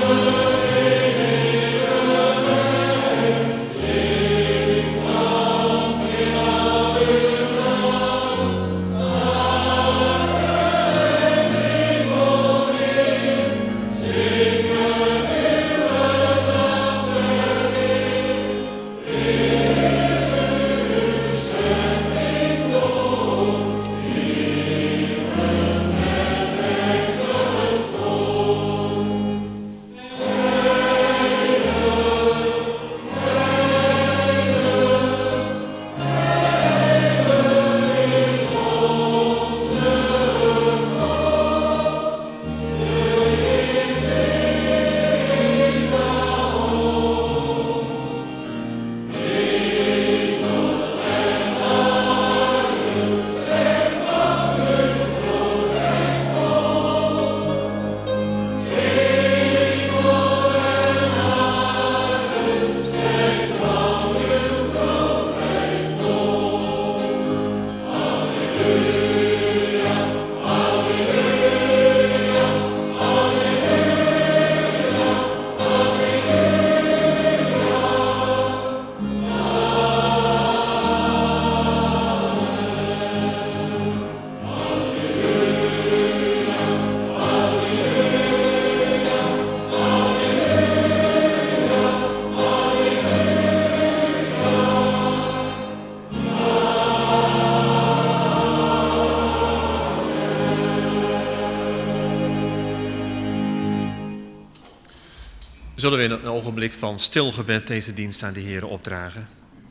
Zullen we in een ogenblik van stil gebed deze dienst aan de Heer opdragen?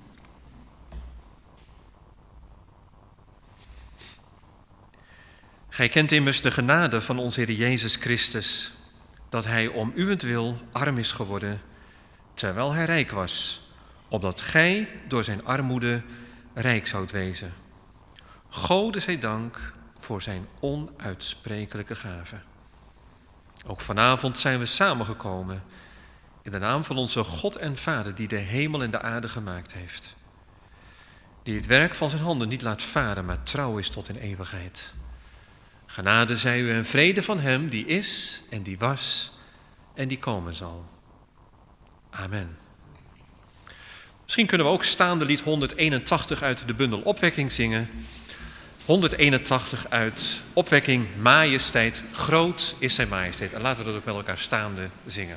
Gij kent immers de genade van onze Heer Jezus Christus, dat Hij om uwentwil arm is geworden, terwijl Hij rijk was, opdat gij door zijn armoede rijk zoudt wezen. Gode zij dank voor zijn onuitsprekelijke gave. Ook vanavond zijn we samengekomen in de naam van onze God en Vader, die de hemel en de aarde gemaakt heeft. Die het werk van zijn handen niet laat varen, maar trouw is tot in eeuwigheid. Genade zij u en vrede van hem die is en die was en die komen zal. Amen. Misschien kunnen we ook staande lied 181 uit de bundel Opwekking zingen. 181 uit Opwekking, Majesteit, groot is zijn majesteit. En laten we dat ook met elkaar staande zingen.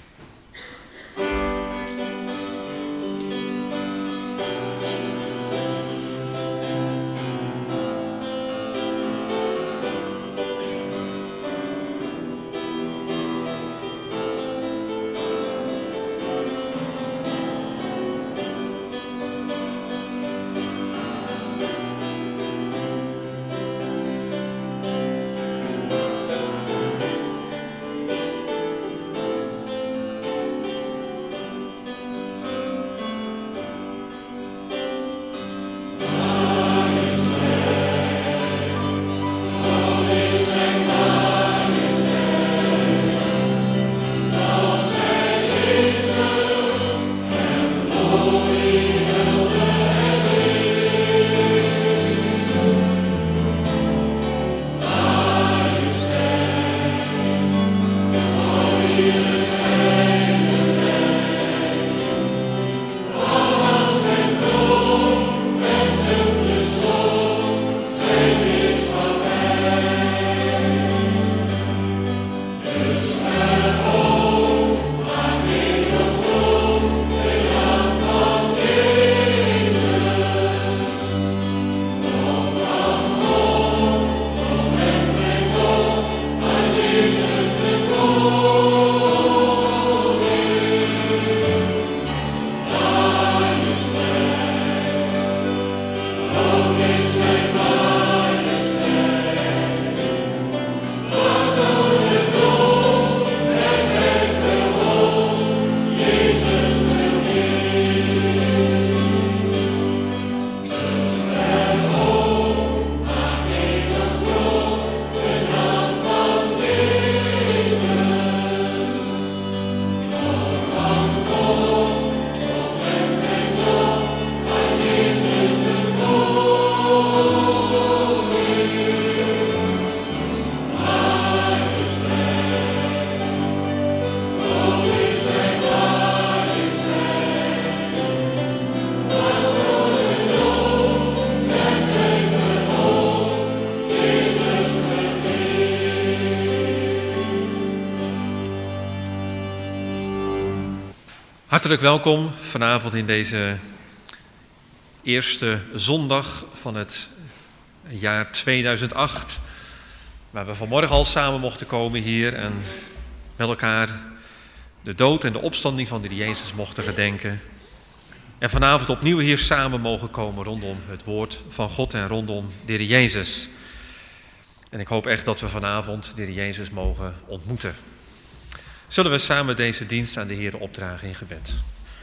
Hartelijk welkom vanavond in deze eerste zondag van het jaar 2008, waar we vanmorgen al samen mochten komen hier en met elkaar de dood en de opstanding van de Heer Jezus mochten gedenken. En vanavond opnieuw hier samen mogen komen rondom het woord van God en rondom de Heer Jezus. En ik hoop echt dat we vanavond de Heer Jezus mogen ontmoeten. Zullen we samen deze dienst aan de Heer opdragen in gebed.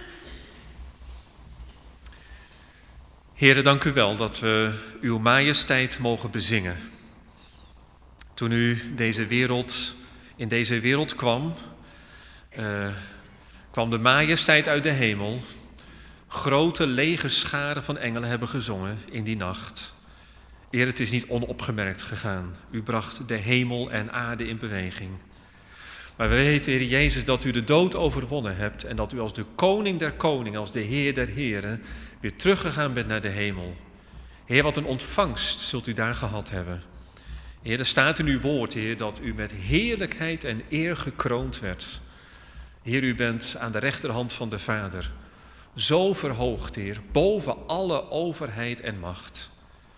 Heere, dank u wel dat we uw majesteit mogen bezingen. Toen u in deze wereld kwam, kwam de majesteit uit de hemel. Grote legerscharen van engelen hebben gezongen in die nacht. Heer, het is niet onopgemerkt gegaan. U bracht de hemel en aarde in beweging. Maar we weten, Heer Jezus, dat u de dood overwonnen hebt en dat u als de koning der koningen, als de Heer der heren, weer teruggegaan bent naar de hemel. Heer, wat een ontvangst zult u daar gehad hebben. Heer, er staat in uw woord, Heer, dat u met heerlijkheid en eer gekroond werd. Heer, u bent aan de rechterhand van de Vader. Zo verhoogd, Heer, boven alle overheid en macht.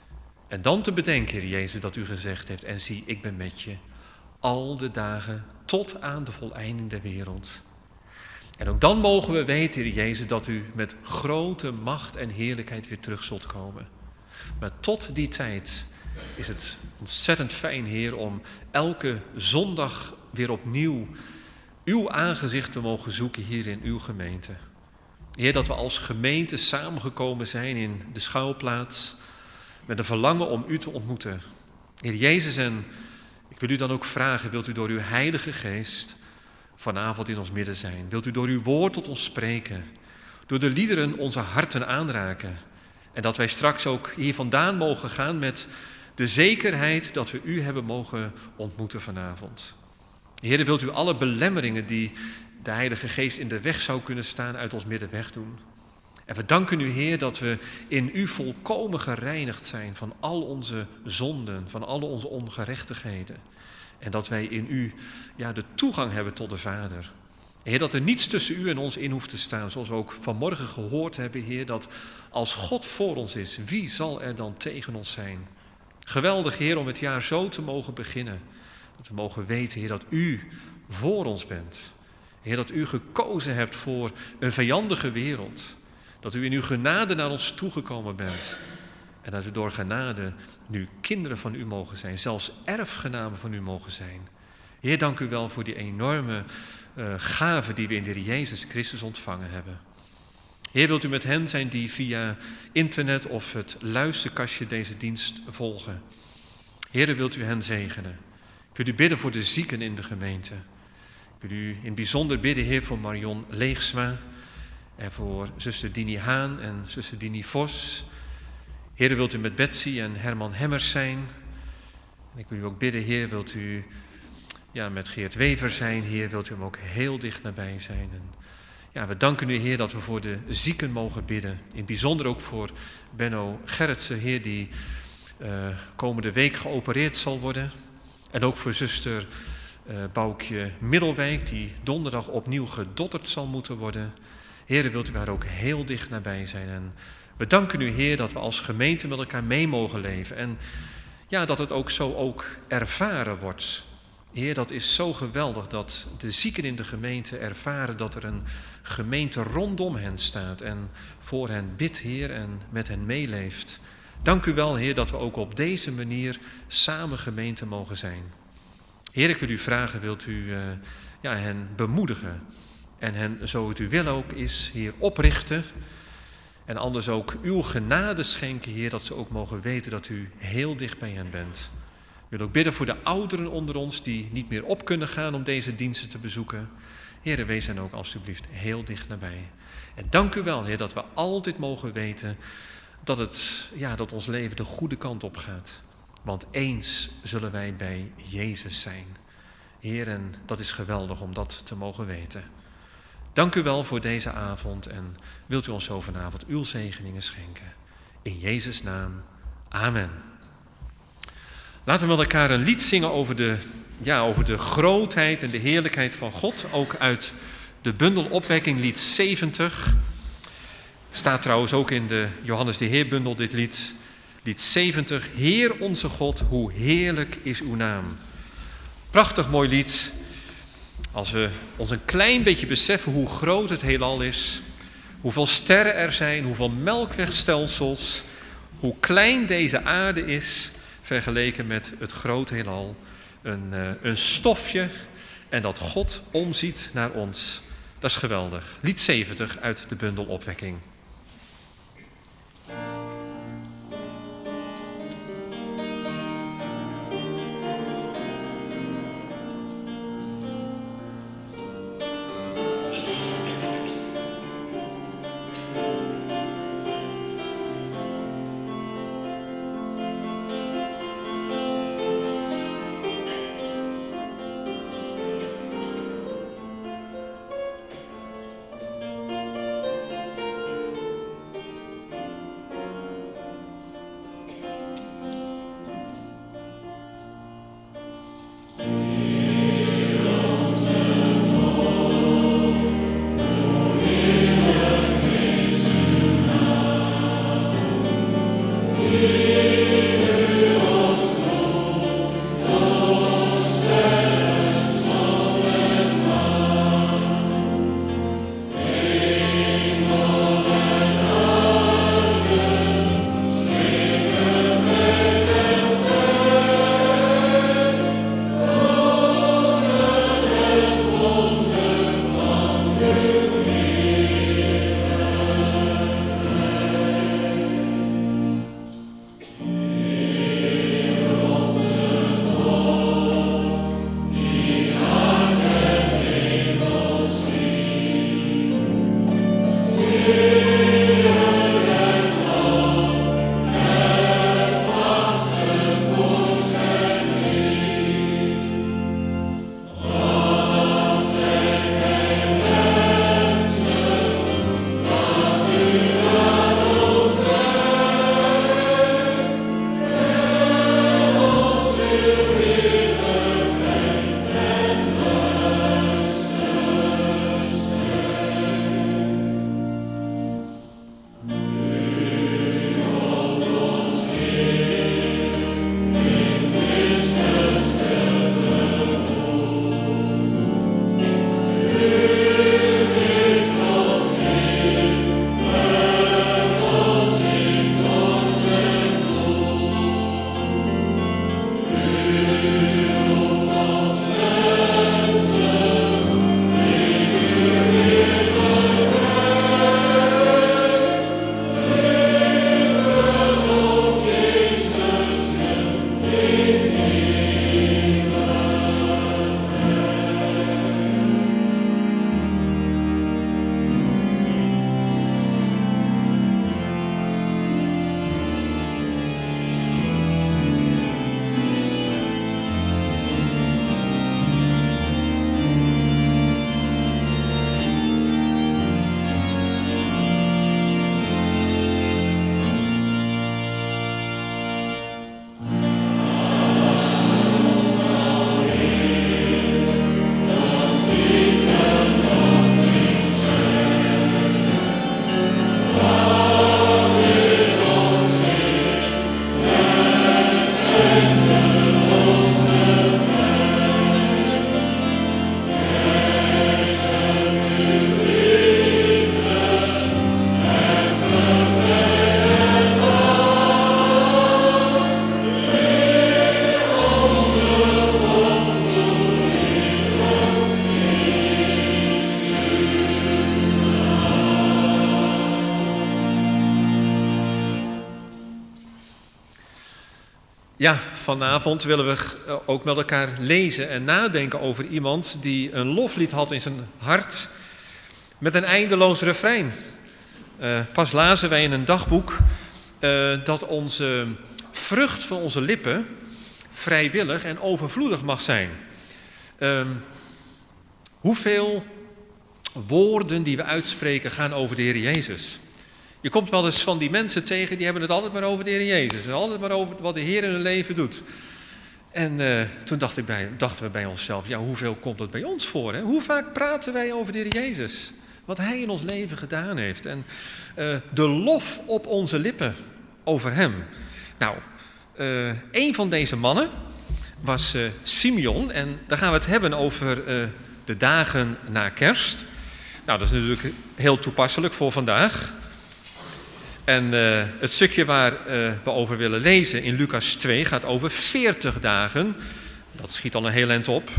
En dan te bedenken, Heer Jezus, dat u gezegd heeft, en zie, ik ben met je al de dagen tot aan de voleinding der wereld. En ook dan mogen we weten, Heer Jezus, dat u met grote macht en heerlijkheid weer terug zult komen. Maar tot die tijd is het ontzettend fijn, Heer, om elke zondag weer opnieuw uw aangezicht te mogen zoeken hier in uw gemeente. Heer, dat we als gemeente samengekomen zijn in de schuilplaats met een verlangen om u te ontmoeten. Heer Jezus, en ik wil u dan ook vragen, wilt u door uw Heilige Geest vanavond in ons midden zijn? Wilt u door uw woord tot ons spreken? Door de liederen onze harten aanraken? En dat wij straks ook hier vandaan mogen gaan met de zekerheid dat we u hebben mogen ontmoeten vanavond. Heer, wilt u alle belemmeringen die de Heilige Geest in de weg zou kunnen staan uit ons midden wegdoen? En we danken u, Heer, dat we in u volkomen gereinigd zijn van al onze zonden, van alle onze ongerechtigheden. En dat wij in u de toegang hebben tot de Vader. Heer, dat er niets tussen u en ons in hoeft te staan, zoals we ook vanmorgen gehoord hebben, Heer, dat als God voor ons is, wie zal er dan tegen ons zijn? Geweldig, Heer, om het jaar zo te mogen beginnen. Dat we mogen weten, Heer, dat u voor ons bent. Heer, dat u gekozen hebt voor een vijandige wereld. Dat u in uw genade naar ons toegekomen bent. En dat we door genade nu kinderen van u mogen zijn. Zelfs erfgenamen van u mogen zijn. Heer, dank u wel voor die enorme gave die we in de Heer Jezus Christus ontvangen hebben. Heer, wilt u met hen zijn die via internet of het luisterkastje deze dienst volgen. Heer, wilt u hen zegenen. Ik wil u bidden voor de zieken in de gemeente. Ik wil u in het bijzonder bidden, Heer, voor Marion Leegsma. En voor zuster Dini Haan en zuster Dini Vos. Heer, wilt u met Betsy en Herman Hemmers zijn. En ik wil u ook bidden, Heer, wilt u met Geert Wever zijn. Heer, wilt u hem ook heel dicht nabij zijn. En we danken u, Heer, dat we voor de zieken mogen bidden. In het bijzonder ook voor Benno Gerritsen, Heer, die komende week geopereerd zal worden. En ook voor zuster Boukje Middelwijk, die donderdag opnieuw gedotterd zal moeten worden. Heer, wilt u daar ook heel dicht nabij zijn. En we danken u, Heer, dat we als gemeente met elkaar mee mogen leven. En dat het ook zo ervaren wordt. Heer, dat is zo geweldig dat de zieken in de gemeente ervaren dat er een gemeente rondom hen staat. En voor hen bidt, Heer, en met hen meeleeft. Dank u wel, Heer, dat we ook op deze manier samen gemeente mogen zijn. Heer, ik wil u vragen, wilt u hen bemoedigen? En hen, zo het u wil ook is, Heer, oprichten. En anders ook uw genade schenken, Heer, dat ze ook mogen weten dat u heel dicht bij hen bent. Ik wil ook bidden voor de ouderen onder ons die niet meer op kunnen gaan om deze diensten te bezoeken. Heer, wees hen ook alstublieft heel dicht nabij. En dank u wel, Heer, dat we altijd mogen weten dat ons leven de goede kant op gaat. Want eens zullen wij bij Jezus zijn. Heer, en dat is geweldig om dat te mogen weten. Dank u wel voor deze avond en wilt u ons zo vanavond uw zegeningen schenken. In Jezus' naam, amen. Laten we met elkaar een lied zingen over de grootheid en de heerlijkheid van God. Ook uit de bundel Opwekking, lied 70. Staat trouwens ook in de Johannes de Heer bundel dit lied. Lied 70, Heer onze God, hoe heerlijk is uw naam. Prachtig mooi lied. Als we ons een klein beetje beseffen hoe groot het heelal is, hoeveel sterren er zijn, hoeveel melkwegstelsels, hoe klein deze aarde is vergeleken met het grote heelal. Een stofje en dat God omziet naar ons. Dat is geweldig. Lied 70 uit de bundel Opwekking. Ja, vanavond willen we ook met elkaar lezen en nadenken over iemand die een loflied had in zijn hart met een eindeloos refrein. Pas lazen wij in een dagboek dat onze vrucht van onze lippen vrijwillig en overvloedig mag zijn. Hoeveel woorden die we uitspreken gaan over de Heer Jezus? Je komt wel eens van die mensen tegen, die hebben het altijd maar over de Heer Jezus. En altijd maar over wat de Heer in hun leven doet. En toen dachten we bij onszelf, ja, hoeveel komt het bij ons voor? Hè? Hoe vaak praten wij over de Heer Jezus? Wat Hij in ons leven gedaan heeft. En de lof op onze lippen over Hem. Nou, een van deze mannen was Simeon. En daar gaan we het hebben over de dagen na kerst. Nou, dat is natuurlijk heel toepasselijk voor vandaag. En het stukje waar we over willen lezen in Lucas 2 gaat over 40 dagen. Dat schiet al een heel eind op.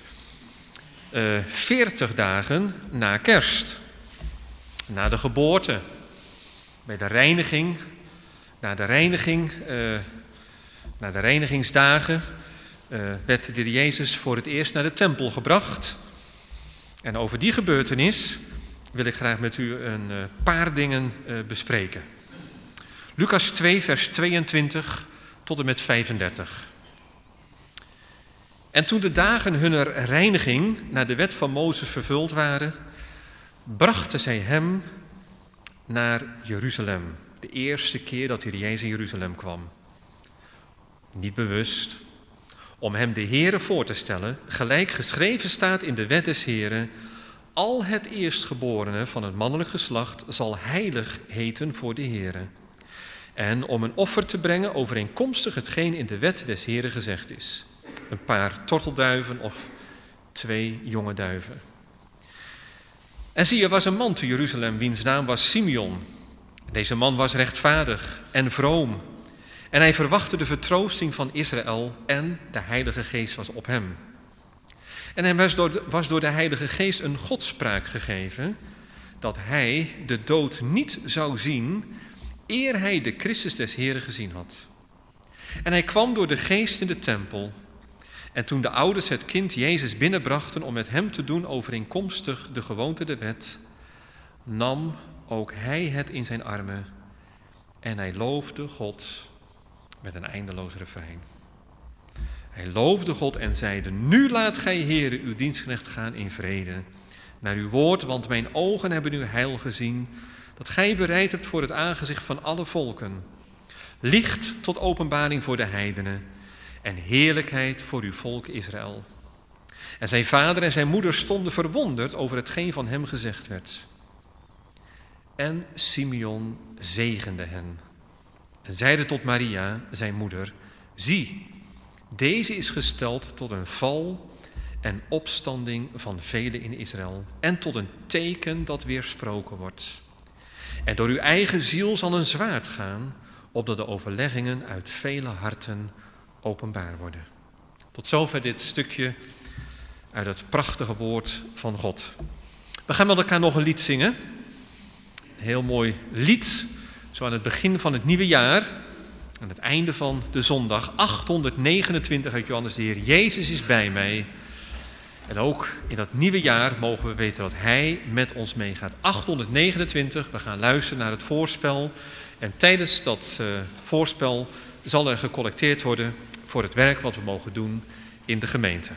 40 dagen na kerst. Na de geboorte. Bij de reiniging. Na de reinigingsdagen werd de Heer Jezus voor het eerst naar de tempel gebracht. En over die gebeurtenis wil ik graag met u een paar dingen bespreken. Lucas 2, vers 22 tot en met 35. En toen de dagen hunner reiniging naar de wet van Mozes vervuld waren, brachten zij hem naar Jeruzalem. De eerste keer dat de Heer Jezus in Jeruzalem kwam. Niet bewust, om hem de Heere voor te stellen, gelijk geschreven staat in de wet des Heeren: al het eerstgeborene van het mannelijk geslacht zal heilig heten voor de Heere. En om een offer te brengen overeenkomstig hetgeen in de wet des Heeren gezegd is. Een paar tortelduiven of 2 jonge duiven. En zie, er was een man te Jeruzalem, wiens naam was Simeon. Deze man was rechtvaardig en vroom. En hij verwachtte de vertroosting van Israël en de Heilige Geest was op hem. En hem was door de Heilige Geest een godspraak gegeven dat hij de dood niet zou zien eer hij de Christus des Heren gezien had. En hij kwam door de Geest in de tempel. En toen de ouders het kind Jezus binnenbrachten om met hem te doen overeenkomstig de gewoonte der wet, nam ook hij het in zijn armen en hij loofde God met een eindeloos refrein. Hij loofde God en zeide: nu laat gij, Heere, uw dienstknecht gaan in vrede, naar uw woord, want mijn ogen hebben uw heil gezien, dat gij bereid hebt voor het aangezicht van alle volken, licht tot openbaring voor de heidenen en heerlijkheid voor uw volk Israël. En zijn vader en zijn moeder stonden verwonderd over hetgeen van hem gezegd werd. En Simeon zegende hen en zeide tot Maria, zijn moeder: zie, deze is gesteld tot een val en opstanding van velen in Israël en tot een teken dat weersproken wordt. En door uw eigen ziel zal een zwaard gaan, opdat de overleggingen uit vele harten openbaar worden. Tot zover dit stukje uit het prachtige woord van God. We gaan met elkaar nog een lied zingen. Een heel mooi lied, zo aan het begin van het nieuwe jaar, aan het einde van de zondag, 829 uit Johannes: de Heer Jezus is bij mij. En ook in dat nieuwe jaar mogen we weten dat Hij met ons meegaat. 829, we gaan luisteren naar het voorspel. En tijdens dat voorspel zal er gecollecteerd worden voor het werk wat we mogen doen in de gemeente.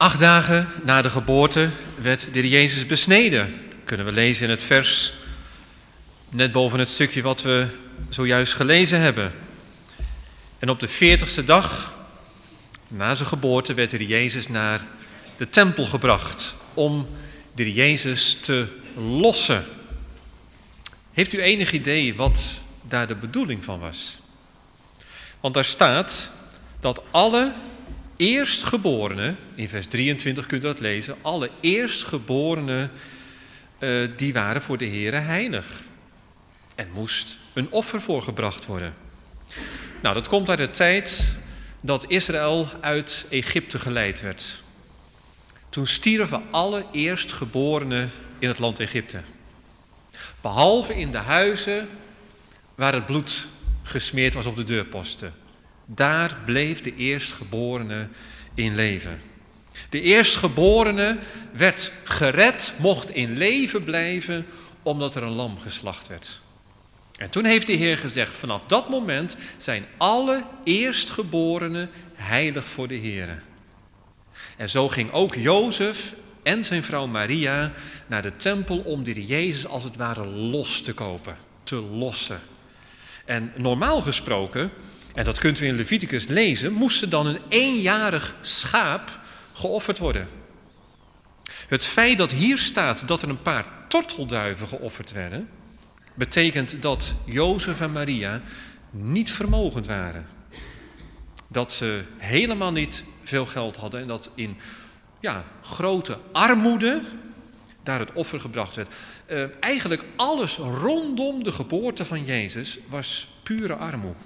8 dagen na de geboorte werd de Heer Jezus besneden. Kunnen we lezen in het vers net boven het stukje wat we zojuist gelezen hebben. En op de 40ste dag na zijn geboorte werd de Heer Jezus naar de tempel gebracht om de Heer Jezus te lossen. Heeft u enig idee wat daar de bedoeling van was? Want daar staat dat alle eerstgeborenen, in vers 23 kunt u dat lezen, alle eerstgeborenen die waren voor de Heere heilig. En moest een offer voor gebracht worden. Nou, dat komt uit de tijd dat Israël uit Egypte geleid werd. Toen stierven alle eerstgeborenen in het land Egypte. Behalve in de huizen waar het bloed gesmeerd was op de deurposten. Daar bleef de eerstgeborene in leven. De eerstgeborene werd gered, mocht in leven blijven, omdat er een lam geslacht werd. En toen heeft de Heer gezegd, vanaf dat moment zijn alle eerstgeborenen heilig voor de Heer. En zo ging ook Jozef en zijn vrouw Maria naar de tempel om de Heer Jezus als het ware los te kopen, te lossen. En normaal gesproken, en dat kunt u in Leviticus lezen, moest er dan een eenjarig schaap geofferd worden. Het feit dat hier staat dat er een paar tortelduiven geofferd werden, betekent dat Jozef en Maria niet vermogend waren. Dat ze helemaal niet veel geld hadden en dat in grote armoede daar het offer gebracht werd. Eigenlijk alles rondom de geboorte van Jezus was pure armoede.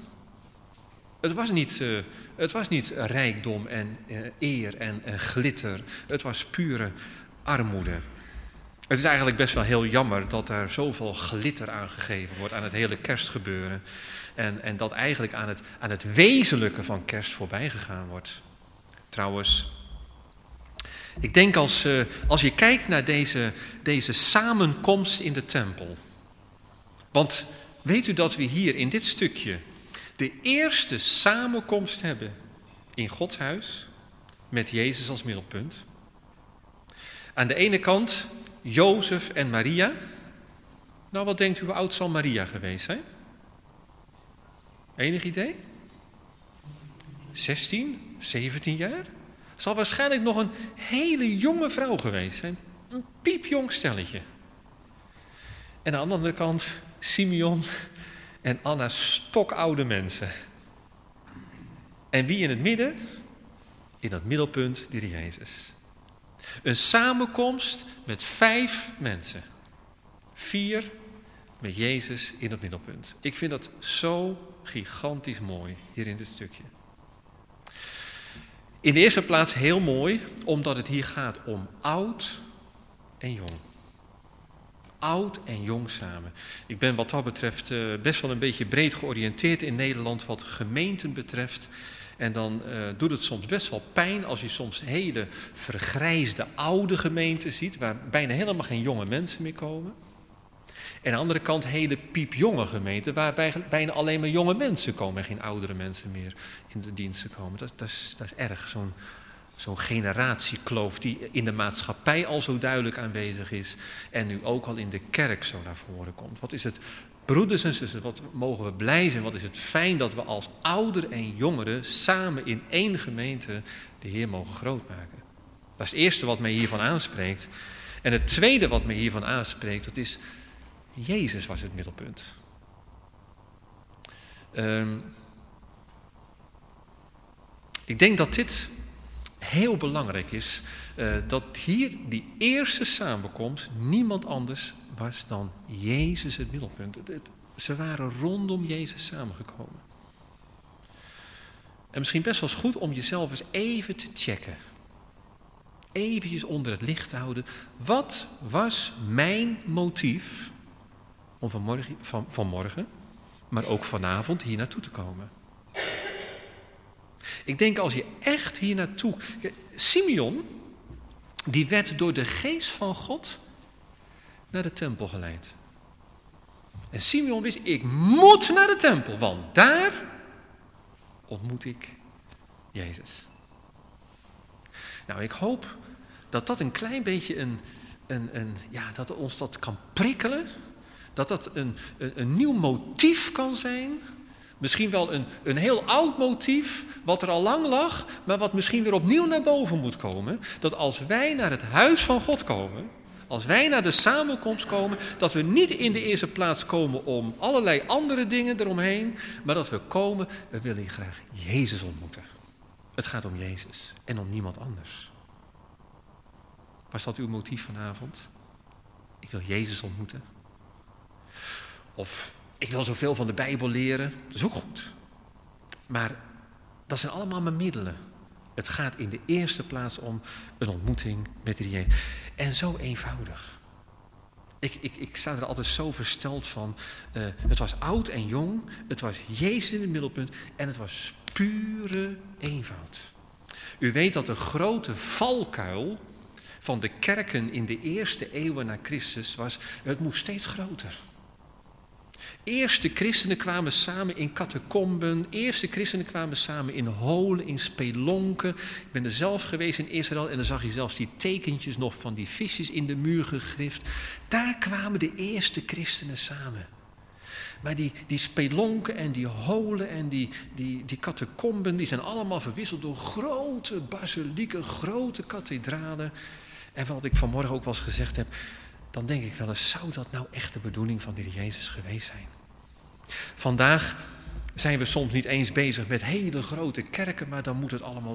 Het was niet rijkdom en eer en glitter. Het was pure armoede. Het is eigenlijk best wel heel jammer dat er zoveel glitter aan gegeven wordt aan het hele kerstgebeuren. En dat eigenlijk aan het wezenlijke van kerst voorbij gegaan wordt. Trouwens, ik denk als je kijkt naar deze samenkomst in de tempel. Want weet u dat we hier in dit stukje de eerste samenkomst hebben in Gods huis met Jezus als middelpunt. Aan de ene kant Jozef en Maria. Nou, wat denkt u, hoe oud zal Maria geweest zijn? Enig idee? 16, 17 jaar? Zal waarschijnlijk nog een hele jonge vrouw geweest zijn. Een piepjong stelletje. En aan de andere kant Simeon en Anna, stokoude mensen. En wie in het midden? In dat middelpunt, de Heer Jezus. Een samenkomst met 5 mensen. 4 met Jezus in het middelpunt. Ik vind dat zo gigantisch mooi hier in dit stukje. In de eerste plaats heel mooi, omdat het hier gaat om oud en jong. Oud en jong samen. Ik ben wat dat betreft best wel een beetje breed georiënteerd in Nederland wat gemeenten betreft. En dan doet het soms best wel pijn als je soms hele vergrijsde oude gemeenten ziet, waar bijna helemaal geen jonge mensen meer komen. En aan de andere kant hele piepjonge gemeenten, waar bijna alleen maar jonge mensen komen en geen oudere mensen meer in de diensten komen. Dat is erg, zo'n generatiekloof die in de maatschappij al zo duidelijk aanwezig is en nu ook al in de kerk zo naar voren komt. Wat is het, broeders en zussen, wat mogen we blij zijn, wat is het fijn dat we als ouderen en jongeren samen in één gemeente de Heer mogen grootmaken. Dat is het eerste wat mij hiervan aanspreekt. En het tweede wat mij hiervan aanspreekt, dat is Jezus was het middelpunt. Ik denk dat dit heel belangrijk is, dat hier die eerste samenkomst niemand anders was dan Jezus het middelpunt. Ze waren rondom Jezus samengekomen. En misschien best wel eens goed om jezelf eens even te checken. Eventjes onder het licht te houden. Wat was mijn motief om vanmorgen, maar ook vanavond hier naartoe te komen? Ik denk als je echt hier naartoe... Simeon, die werd door de geest van God naar de tempel geleid. En Simeon wist, ik moet naar de tempel, want daar ontmoet ik Jezus. Nou, ik hoop dat dat een klein beetje dat ons dat kan prikkelen. Dat dat een nieuw motief kan zijn. Misschien wel een heel oud motief, wat er al lang lag, maar wat misschien weer opnieuw naar boven moet komen. Dat als wij naar het huis van God komen, als wij naar de samenkomst komen, dat we niet in de eerste plaats komen om allerlei andere dingen eromheen, maar dat we komen, we willen hier graag Jezus ontmoeten. Het gaat om Jezus en om niemand anders. Was dat uw motief vanavond? Ik wil Jezus ontmoeten. Of ik wil zoveel van de Bijbel leren. Dat is ook goed. Maar dat zijn allemaal mijn middelen. Het gaat in de eerste plaats om een ontmoeting met de Jezus. En zo eenvoudig. Ik sta er altijd zo versteld van. Het was oud en jong. Het was Jezus in het middelpunt. En het was pure eenvoud. U weet dat de grote valkuil van de kerken in de eerste eeuwen na Christus was, het moest steeds groter. Eerste christenen kwamen samen in catacomben, eerste christenen kwamen samen in holen, in spelonken. Ik ben er zelf geweest in Israël en dan zag je zelfs die tekentjes nog van die visjes in de muur gegrift. Daar kwamen de eerste christenen samen. Maar die spelonken en die holen en die catacomben, die zijn allemaal verwisseld door grote basilieken, grote kathedralen. En wat ik vanmorgen ook wel eens gezegd heb, dan denk ik wel eens, zou dat nou echt de bedoeling van de Heer Jezus geweest zijn? Vandaag zijn we soms niet eens bezig met hele grote kerken, maar dan moet het allemaal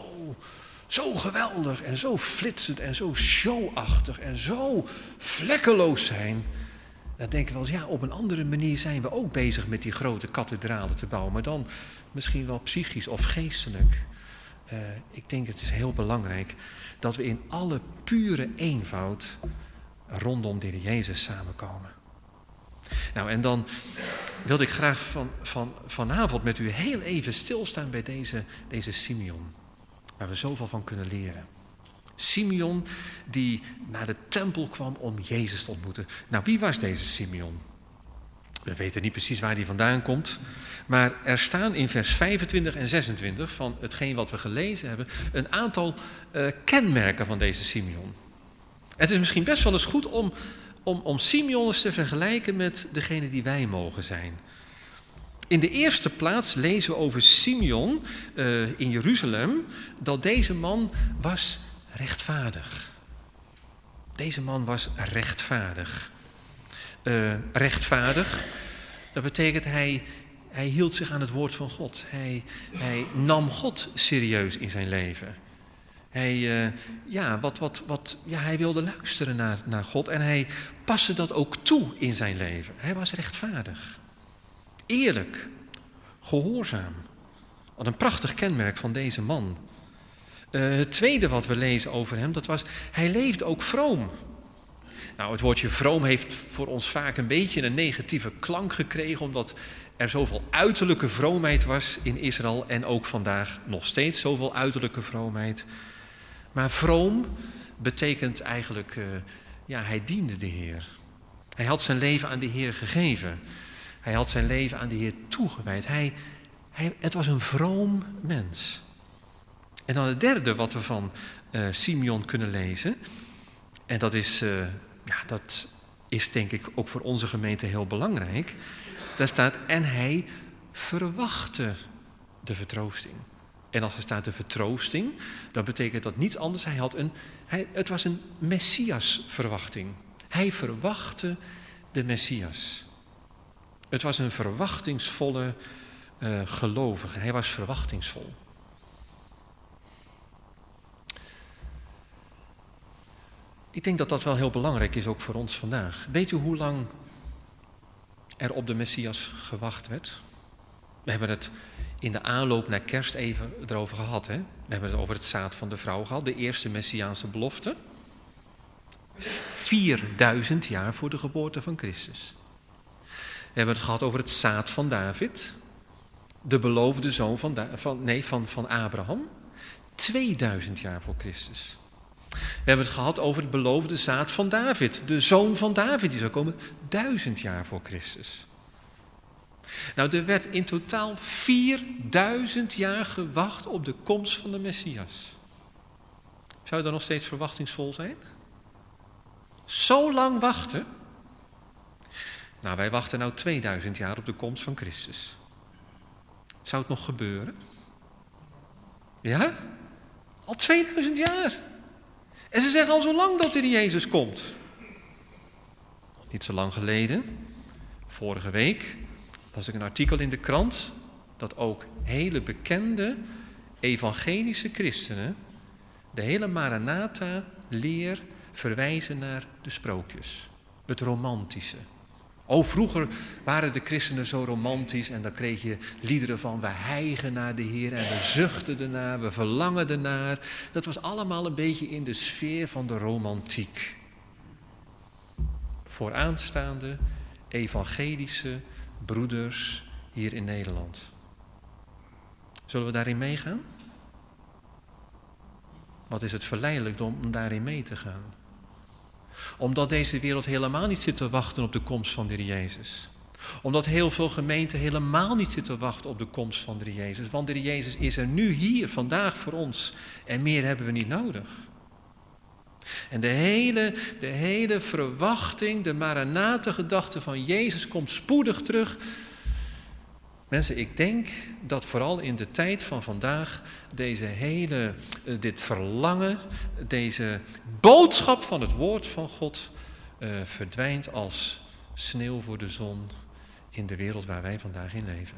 zo geweldig en zo flitsend en zo showachtig en zo vlekkeloos zijn. Dan denken we wel eens, ja, op een andere manier zijn we ook bezig met die grote kathedralen te bouwen, maar dan misschien wel psychisch of geestelijk. Ik denk het is heel belangrijk dat we in alle pure eenvoud rondom de Heer Jezus samenkomen. Nou, en dan wilde ik graag vanavond met u heel even stilstaan bij deze Simeon, waar we zoveel van kunnen leren. Simeon die naar de tempel kwam om Jezus te ontmoeten. Nou, wie was deze Simeon? We weten niet precies waar hij vandaan komt, maar er staan in vers 25 en 26 van hetgeen wat we gelezen hebben een aantal kenmerken van deze Simeon. Het is misschien best wel eens goed om Simeon eens te vergelijken met degene die wij mogen zijn. In de eerste plaats lezen we over Simeon in Jeruzalem dat deze man was rechtvaardig. Deze man was rechtvaardig. Rechtvaardig, dat betekent hij hield zich aan het woord van God. Hij nam God serieus in zijn leven. Hij wilde luisteren naar God en hij paste dat ook toe in zijn leven. Hij was rechtvaardig, eerlijk, gehoorzaam. Wat een prachtig kenmerk van deze man. Het tweede wat we lezen over hem, dat was, hij leefde ook vroom. Nou, het woordje vroom heeft voor ons vaak een beetje een negatieve klank gekregen, omdat er zoveel uiterlijke vroomheid was in Israël en ook vandaag nog steeds zoveel uiterlijke vroomheid. Maar vroom betekent eigenlijk, hij diende de Heer. Hij had zijn leven aan de Heer gegeven. Hij had zijn leven aan de Heer toegewijd. Het was een vroom mens. En dan het derde wat we van Simeon kunnen lezen. En dat is denk ik ook voor onze gemeente heel belangrijk. Daar staat, en hij verwachtte de vertroosting. En als er staat de vertroosting, dan betekent dat niets anders. Het was een Messias-verwachting. Hij verwachtte de Messias. Het was een verwachtingsvolle gelovige. Hij was verwachtingsvol. Ik denk dat dat wel heel belangrijk is, ook voor ons vandaag. Weet u hoe lang er op de Messias gewacht werd? We hebben het in de aanloop naar kerst even erover gehad. Hè? We hebben het over het zaad van de vrouw gehad, de eerste Messiaanse belofte. 4000 jaar voor de geboorte van Christus. We hebben het gehad over het zaad van David, de beloofde zoon van Abraham. 2000 jaar voor Christus. We hebben het gehad over het beloofde zaad van David, de zoon van David die zou komen 1000 jaar voor Christus. Nou, er werd in totaal 4000 jaar gewacht op de komst van de Messias. Zou je dan nog steeds verwachtingsvol zijn? Zo lang wachten? Nou, wij wachten nou 2000 jaar op de komst van Christus. Zou het nog gebeuren? Ja? Al 2000 jaar. En ze zeggen al zo lang dat er Jezus komt. Niet zo lang geleden, vorige week, las ik een artikel in de krant dat ook hele bekende evangelische christenen de hele Maranatha-leer verwijzen naar de sprookjes. Het romantische. Vroeger waren de christenen zo romantisch en dan kreeg je liederen van we hijgen naar de Heer en we zuchten ernaar, we verlangen ernaar. Dat was allemaal een beetje in de sfeer van de romantiek. Vooraanstaande evangelische broeders hier in Nederland. Zullen we daarin meegaan? Wat is het verleidelijk om daarin mee te gaan? Omdat deze wereld helemaal niet zit te wachten op de komst van de Heer Jezus. Omdat heel veel gemeenten helemaal niet zitten te wachten op de komst van de Heer Jezus. Want de Heer Jezus is er nu hier, vandaag voor ons. En meer hebben we niet nodig. En de hele verwachting, de Maranatha-gedachte van Jezus komt spoedig terug. Mensen, ik denk dat vooral in de tijd van vandaag dit verlangen, deze boodschap van het woord van God verdwijnt als sneeuw voor de zon in de wereld waar wij vandaag in leven.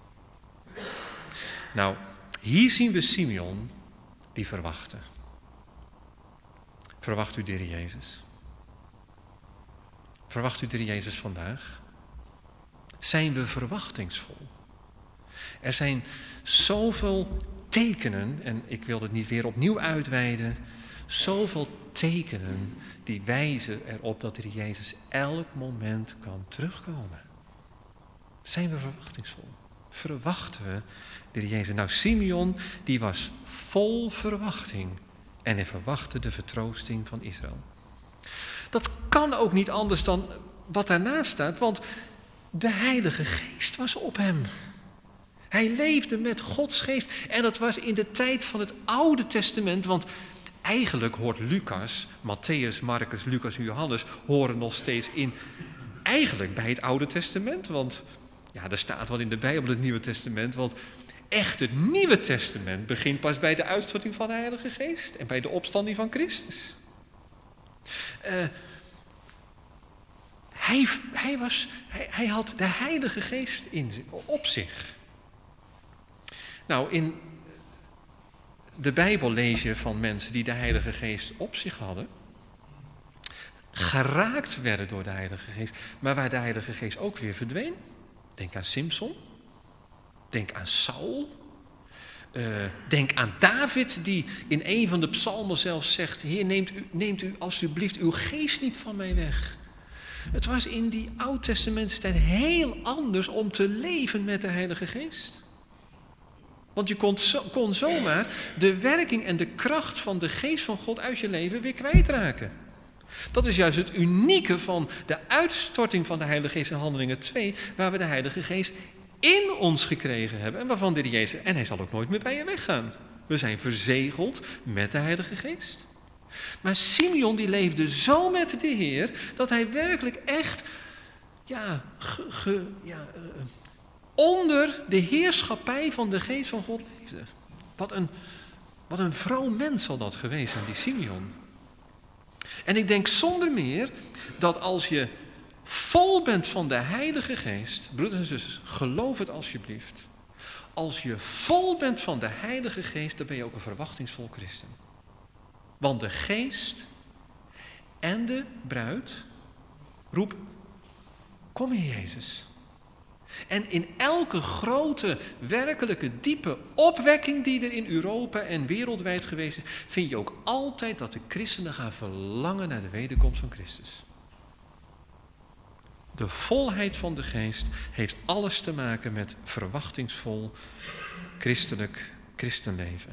Nou, hier zien we Simeon die verwachtte. Verwacht u de Heer Jezus? Verwacht u de Heer Jezus vandaag? Zijn we verwachtingsvol? Er zijn zoveel tekenen, en ik wil het niet weer opnieuw uitweiden, zoveel tekenen die wijzen erop dat de Heer Jezus elk moment kan terugkomen. Zijn we verwachtingsvol? Verwachten we de Heer Jezus? Nou, Simeon, die was vol verwachting en hij verwachtte de vertroosting van Israël. Dat kan ook niet anders dan wat daarnaast staat, want de Heilige Geest was op hem. Hij leefde met Gods geest en dat was in de tijd van het Oude Testament, want eigenlijk hoort Lucas, Mattheüs, Marcus, Lucas en Johannes horen nog steeds eigenlijk bij het Oude Testament, want ja, er staat wel in de Bijbel het Nieuwe Testament, want echt het Nieuwe Testament begint pas bij de uitstorting van de Heilige Geest en bij de opstanding van Christus. Hij had de Heilige Geest op zich. Nou, in de Bijbel lees je van mensen die de Heilige Geest op zich hadden, geraakt werden door de Heilige Geest, maar waar de Heilige Geest ook weer verdween. Denk aan Simson, denk aan Saul, denk aan David die in een van de psalmen zelfs zegt, Heer, neemt u alsjeblieft uw geest niet van mij weg. Het was in die Oud-Testamentse tijd heel anders om te leven met de Heilige Geest. Want je kon zomaar de werking en de kracht van de geest van God uit je leven weer kwijtraken. Dat is juist het unieke van de uitstorting van de Heilige Geest in Handelingen 2, waar we de Heilige Geest in ons gekregen hebben en waarvan de Heer Jezus, en hij zal ook nooit meer bij je weggaan. We zijn verzegeld met de Heilige Geest. Maar Simeon die leefde zo met de Heer dat hij werkelijk echt onder de heerschappij van de geest van God leefde. Wat een vroom mens zal dat geweest zijn, die Simeon. En ik denk zonder meer dat als je vol bent van de Heilige Geest, broeders en zusters, geloof het alsjeblieft. Als je vol bent van de Heilige Geest, dan ben je ook een verwachtingsvol christen. Want de Geest en de bruid roepen, kom Heer Jezus. En in elke grote, werkelijke, diepe opwekking die er in Europa en wereldwijd geweest is, vind je ook altijd dat de christenen gaan verlangen naar de wederkomst van Christus. De volheid van de Geest heeft alles te maken met verwachtingsvol christelijk christenleven.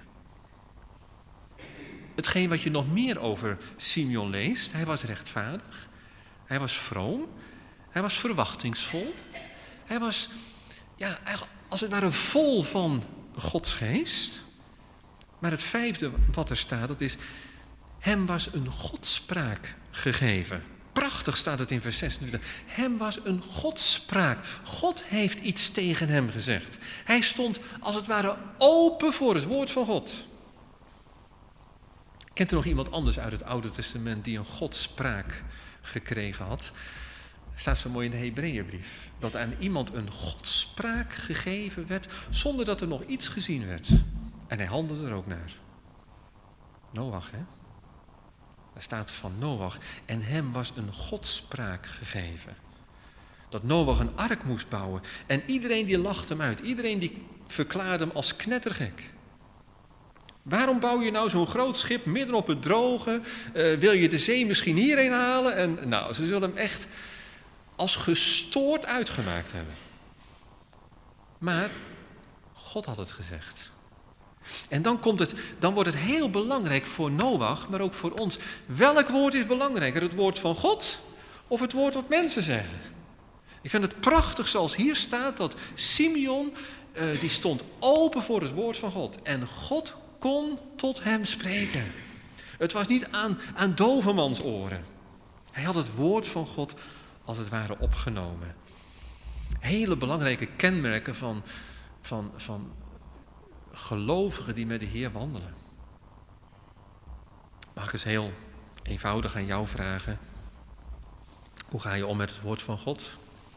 Hetgeen wat je nog meer over Simeon leest, hij was rechtvaardig, hij was vroom, hij was verwachtingsvol. Hij was, als het ware vol van Gods geest. Maar het vijfde wat er staat, dat is, Hem was een godspraak gegeven. Prachtig staat het in vers 26. Hem was een godspraak. God heeft iets tegen hem gezegd. Hij stond als het ware open voor het woord van God. Kent u nog iemand anders uit het Oude Testament die een godspraak gekregen had? Staat zo mooi in de Hebreeënbrief. Dat aan iemand een godspraak gegeven werd zonder dat er nog iets gezien werd. En hij handelde er ook naar. Noach, hè? Daar staat van Noach. En hem was een godspraak gegeven. Dat Noach een ark moest bouwen. En iedereen die lachte hem uit. Iedereen die verklaarde hem als knettergek. Waarom bouw je nou zo'n groot schip midden op het droge? Wil je de zee misschien hierheen halen? En nou, ze zullen hem echt als gestoord uitgemaakt hebben. Maar God had het gezegd. En dan wordt het heel belangrijk voor Noach, maar ook voor ons. Welk woord is belangrijker? Het woord van God of het woord wat mensen zeggen? Ik vind het prachtig zoals hier staat dat Simeon, die stond open voor het woord van God. En God kon tot hem spreken. Het was niet aan dovemans oren. Hij had het woord van God als het ware opgenomen. Hele belangrijke kenmerken van gelovigen die met de Heer wandelen. Mag ik eens heel eenvoudig aan jou vragen. Hoe ga je om met het woord van God?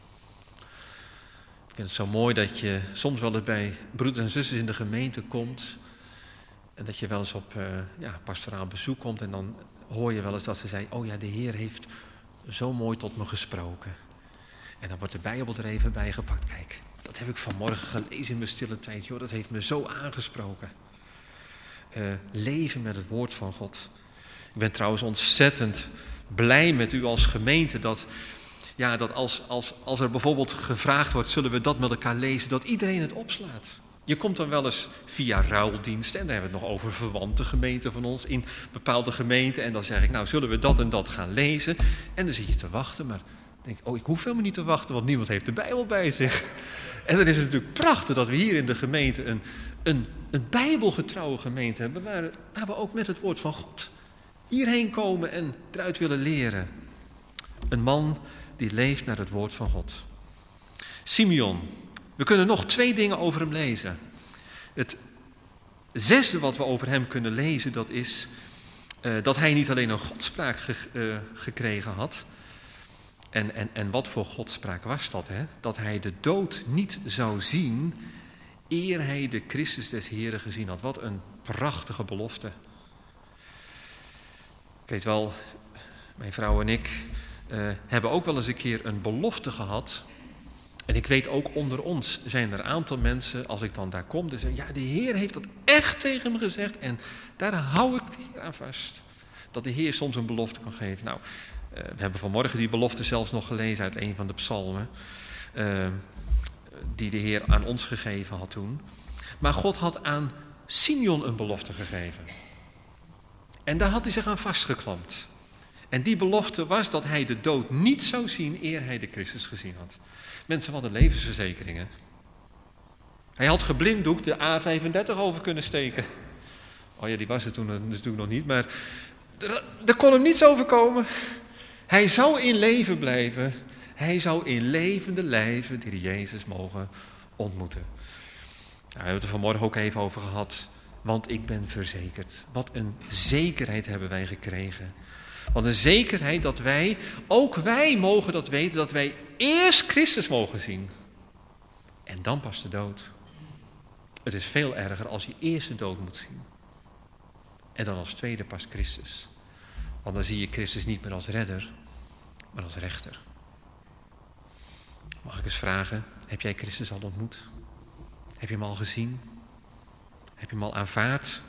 Ik vind het zo mooi dat je soms wel eens bij broeders en zusters in de gemeente komt. En dat je wel eens op pastoraal bezoek komt. En dan hoor je wel eens dat ze zei, oh ja, de Heer heeft zo mooi tot me gesproken. En dan wordt de Bijbel er even bij gepakt. Kijk, dat heb ik vanmorgen gelezen in mijn stille tijd. Joh, dat heeft me zo aangesproken. Leven met het woord van God. Ik ben trouwens ontzettend blij met u als gemeente dat als er bijvoorbeeld gevraagd wordt, zullen we dat met elkaar lezen, dat iedereen het opslaat. Je komt dan wel eens via ruildiensten, en daar hebben we het nog over verwante gemeenten van ons, in bepaalde gemeenten. En dan zeg ik, nou zullen we dat en dat gaan lezen. En dan zit je te wachten, maar denk ik, ik hoef helemaal niet te wachten, want niemand heeft de Bijbel bij zich. En dan is het natuurlijk prachtig dat we hier in de gemeente een bijbelgetrouwe gemeente hebben, waar we ook met het woord van God hierheen komen en eruit willen leren. Een man die leeft naar het woord van God. Simeon. We kunnen nog 2 dingen over hem lezen. Het 6e wat we over hem kunnen lezen, dat is dat hij niet alleen een godspraak gekregen had. En wat voor godspraak was dat? Hè? Dat hij de dood niet zou zien eer hij de Christus des Heren gezien had. Wat een prachtige belofte. Ik weet wel, mijn vrouw en ik hebben ook wel eens een keer een belofte gehad. En ik weet ook onder ons zijn er een aantal mensen, als ik dan daar kom, die zeggen, ja, de Heer heeft dat echt tegen me gezegd en daar hou ik de Heer aan vast. Dat de Heer soms een belofte kan geven. Nou, we hebben vanmorgen die belofte zelfs nog gelezen uit een van de psalmen, die de Heer aan ons gegeven had toen. Maar God had aan Simeon een belofte gegeven. En daar had hij zich aan vastgeklampt. En die belofte was dat hij de dood niet zou zien eer hij de Christus gezien had. Mensen hadden levensverzekeringen. Hij had geblinddoekt de A35 over kunnen steken. Oh ja, die was er toen natuurlijk nog niet, maar er kon hem niets overkomen. Hij zou in leven blijven. Hij zou in levende lijven de Heer Jezus mogen ontmoeten. Nou, we hebben het er vanmorgen ook even over gehad. Want ik ben verzekerd. Wat een zekerheid hebben wij gekregen. Wat een zekerheid dat ook wij mogen dat weten, dat wij eerst Christus mogen zien. En dan pas de dood. Het is veel erger als je eerst de dood moet zien. En dan als tweede pas Christus. Want dan zie je Christus niet meer als redder, maar als rechter. Mag ik eens vragen, heb jij Christus al ontmoet? Heb je hem al gezien? Heb je hem al aanvaard?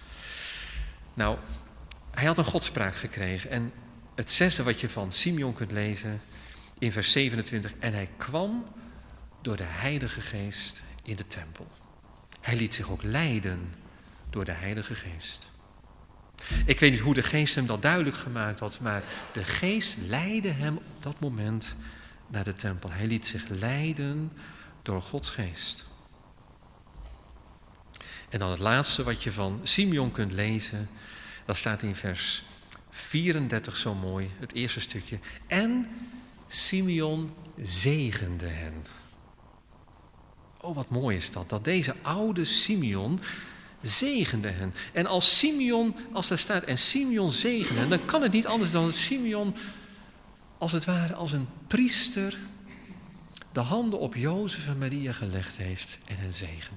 Nou, hij had een godspraak gekregen. En het 6e wat je van Simeon kunt lezen in vers 27. En hij kwam door de Heilige Geest in de tempel. Hij liet zich ook leiden door de Heilige Geest. Ik weet niet hoe de Geest hem dat duidelijk gemaakt had, maar de Geest leidde hem op dat moment naar de tempel. Hij liet zich leiden door Gods Geest. En dan het laatste wat je van Simeon kunt lezen, Dat staat in vers 34 zo mooi, het eerste stukje. En Simeon zegende hen. Oh, wat mooi is dat deze oude Simeon zegende hen. En als daar staat, en Simeon zegende hen, dan kan het niet anders dan dat Simeon, als het ware als een priester, de handen op Jozef en Maria gelegd heeft en hen zegende.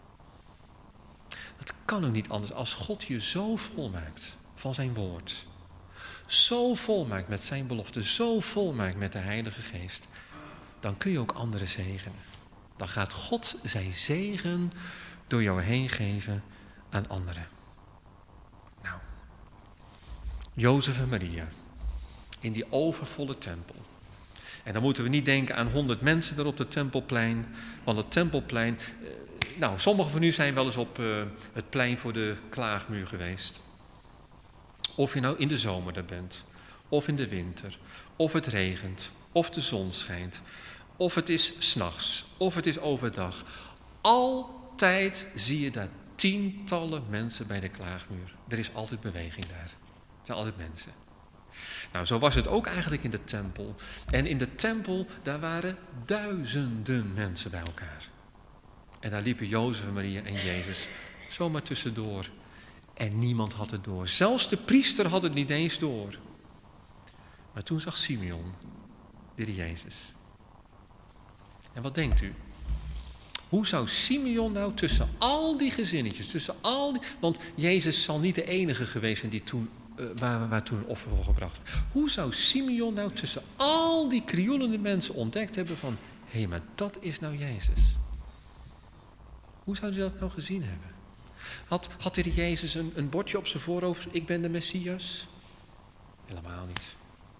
Dat kan ook niet anders als God je zo volmaakt van zijn woord. Zo volmaakt met zijn belofte, zo volmaakt met de Heilige Geest. Dan kun je ook anderen zegenen. Dan gaat God zijn zegen door jou heen geven aan anderen. Nou, Jozef en Maria in die overvolle tempel. En dan moeten we niet denken aan 100 mensen daar op het Tempelplein. Want het Tempelplein, sommigen van u zijn wel eens op het plein voor de Klaagmuur geweest. Of je nou in de zomer daar bent, of in de winter, of het regent, of de zon schijnt, of het is 's nachts, of het is overdag. Altijd zie je daar tientallen mensen bij de Klaagmuur. Er is altijd beweging daar. Er zijn altijd mensen. Nou, zo was het ook eigenlijk in de tempel. En in de tempel, daar waren duizenden mensen bij elkaar. En daar liepen Jozef en Maria en Jezus zomaar tussendoor. En niemand had het door. Zelfs de priester had het niet eens door. Maar toen zag Simeon de Heer Jezus. En wat denkt u? Hoe zou Simeon nou tussen al die gezinnetjes, want Jezus zal niet de enige geweest zijn die toen, waar toen een offer voor gebracht werd. Hoe zou Simeon nou tussen al die krioelende mensen ontdekt hebben van, hé, maar dat is nou Jezus? Hoe zou hij dat nou gezien hebben? Had de Heer Jezus een bordje op zijn voorhoofd, ik ben de Messias? Helemaal niet.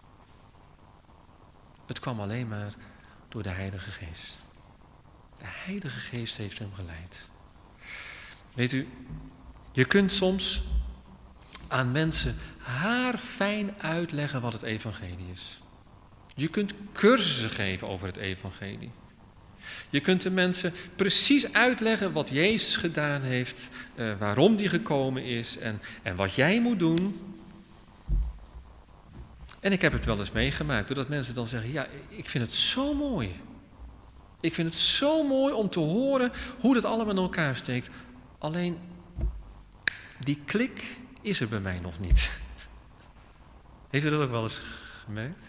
Het kwam alleen maar door de Heilige Geest. De Heilige Geest heeft hem geleid. Weet u, je kunt soms aan mensen haarfijn uitleggen wat het evangelie is. Je kunt cursussen geven over het evangelie. Je kunt de mensen precies uitleggen wat Jezus gedaan heeft, waarom die gekomen is en wat jij moet doen. En ik heb het wel eens meegemaakt, doordat mensen dan zeggen, ja, ik vind het zo mooi. Ik vind het zo mooi om te horen hoe dat allemaal in elkaar steekt. Alleen, die klik is er bij mij nog niet. Heeft u dat ook wel eens gemerkt?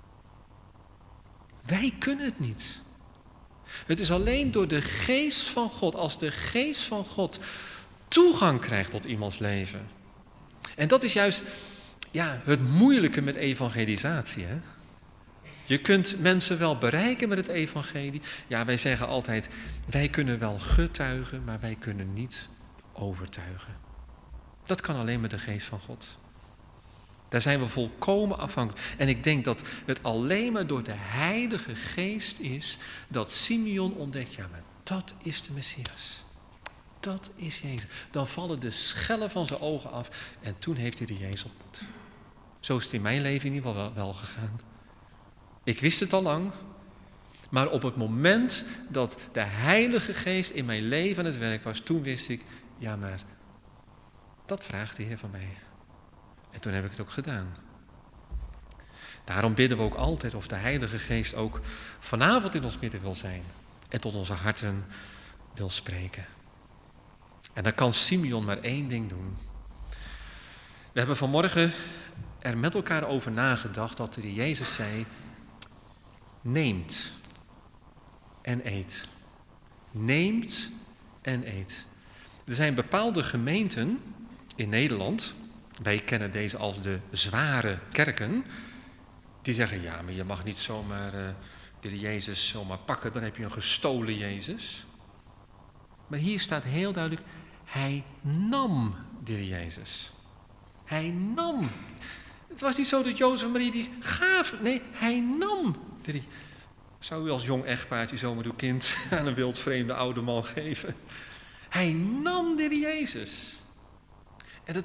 Wij kunnen het niet. Het is alleen door de geest van God, als de geest van God toegang krijgt tot iemands leven. En dat is juist het moeilijke met evangelisatie. Hè? Je kunt mensen wel bereiken met het evangelie. Ja, wij zeggen altijd, wij kunnen wel getuigen, maar wij kunnen niet overtuigen. Dat kan alleen met de geest van God. Daar zijn we volkomen afhankelijk. En ik denk dat het alleen maar door de Heilige Geest is dat Simeon ontdekt, ja, maar dat is de Messias. Dat is Jezus. Dan vallen de schellen van zijn ogen af en toen heeft hij de Jezus ontmoet. Zo is het in mijn leven in ieder geval wel gegaan. Ik wist het al lang, maar op het moment dat de Heilige Geest in mijn leven aan het werk was, toen wist ik, ja, maar dat vraagt de Heer van mij. En toen heb ik het ook gedaan. Daarom bidden we ook altijd of de Heilige Geest ook vanavond in ons midden wil zijn en tot onze harten wil spreken. En dan kan Simeon maar één ding doen. We hebben vanmorgen er met elkaar over nagedacht dat de Jezus zei, neemt en eet. Neemt en eet. Er zijn bepaalde gemeenten in Nederland, wij kennen deze als de zware kerken, die zeggen, ja, maar je mag niet zomaar de Jezus zomaar pakken, dan heb je een gestolen Jezus. Maar hier staat heel duidelijk, hij nam de Jezus. Hij nam. Het was niet zo dat Jozef en Maria die gaven, nee, hij nam. Zou u als jong echtpaardje zomaar uw kind aan een wildvreemde oude man geven? Hij nam de Jezus. En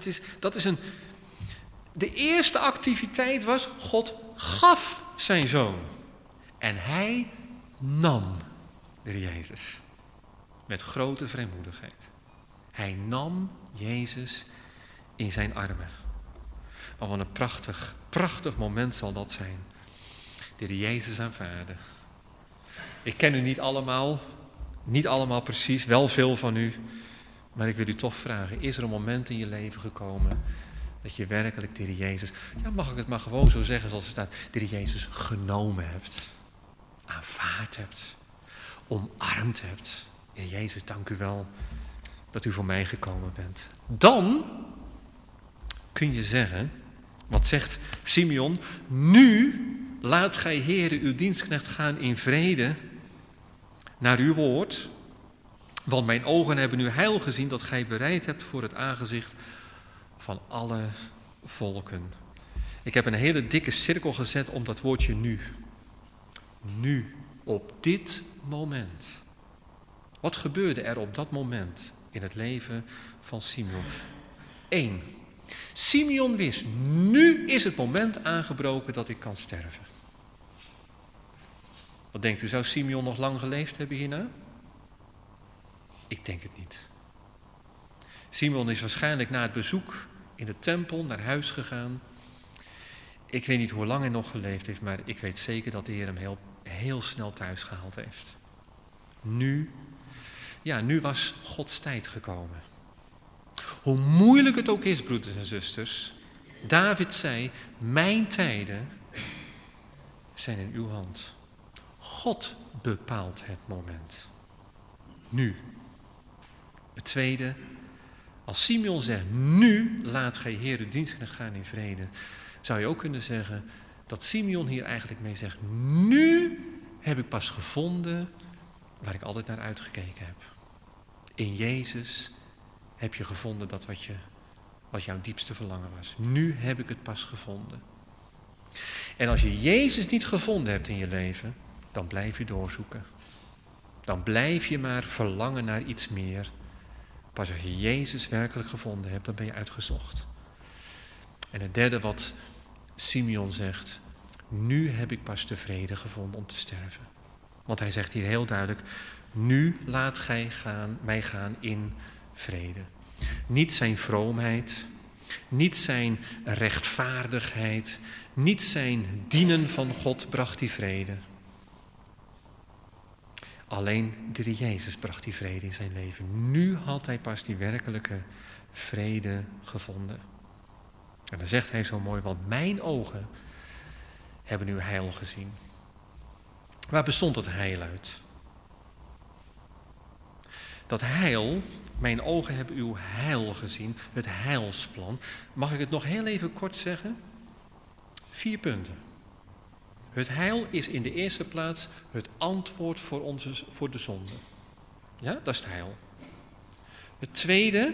de eerste activiteit was, God gaf zijn zoon. En hij nam de Jezus. Met grote vrijmoedigheid. Hij nam Jezus in zijn armen. Oh, wat een prachtig moment zal dat zijn. De Heer Jezus aanvaarden. Ik ken u niet allemaal precies, wel veel van u. Maar ik wil u toch vragen, is er een moment in je leven gekomen dat je werkelijk de Heer Jezus, ja, mag ik het maar gewoon zo zeggen zoals het staat, de Heer Jezus genomen hebt, aanvaard hebt, omarmd hebt. Heer Jezus, dank u wel dat u voor mij gekomen bent. Dan kun je zeggen, wat zegt Simeon? Nu laat gij, Heere, uw dienstknecht gaan in vrede naar uw woord. Want mijn ogen hebben nu heil gezien dat gij bereid hebt voor het aangezicht van alle volken. Ik heb een hele dikke cirkel gezet om dat woordje nu. Nu, op dit moment. Wat gebeurde er op dat moment in het leven van Simeon? 1. Simeon wist, nu is het moment aangebroken dat ik kan sterven. Wat denkt u, zou Simeon nog lang geleefd hebben hierna? Ik denk het niet. Simeon is waarschijnlijk na het bezoek in de tempel naar huis gegaan. Ik weet niet hoe lang hij nog geleefd heeft, maar ik weet zeker dat de Heer hem heel snel thuis gehaald heeft. Nu was Gods tijd gekomen. Hoe moeilijk het ook is, broeders en zusters, David zei, mijn tijden zijn in uw hand. God bepaalt het moment. Nu. Het tweede, als Simeon zegt, nu laat gij Heer uw dienstknecht gaan in vrede, zou je ook kunnen zeggen dat Simeon hier eigenlijk mee zegt, nu heb ik pas gevonden waar ik altijd naar uitgekeken heb. In Jezus heb je gevonden dat wat jouw diepste verlangen was. Nu heb ik het pas gevonden. En als je Jezus niet gevonden hebt in je leven, dan blijf je doorzoeken. Dan blijf je maar verlangen naar iets meer. Pas als je Jezus werkelijk gevonden hebt, dan ben je uitgezocht. En het derde wat Simeon zegt, nu heb ik pas de vrede gevonden om te sterven. Want hij zegt hier heel duidelijk, nu laat gij mij gaan in vrede. Niet zijn vroomheid, niet zijn rechtvaardigheid, niet zijn dienen van God bracht die vrede. Alleen de Heer Jezus bracht die vrede in zijn leven. Nu had hij pas die werkelijke vrede gevonden. En dan zegt hij zo mooi, want mijn ogen hebben uw heil gezien. Waar bestond het heil uit? Dat heil, mijn ogen hebben uw heil gezien, het heilsplan. Mag ik het nog heel even kort zeggen? 4 punten. Het heil is in de eerste plaats het antwoord voor de zonde. Ja, dat is het heil. Het tweede,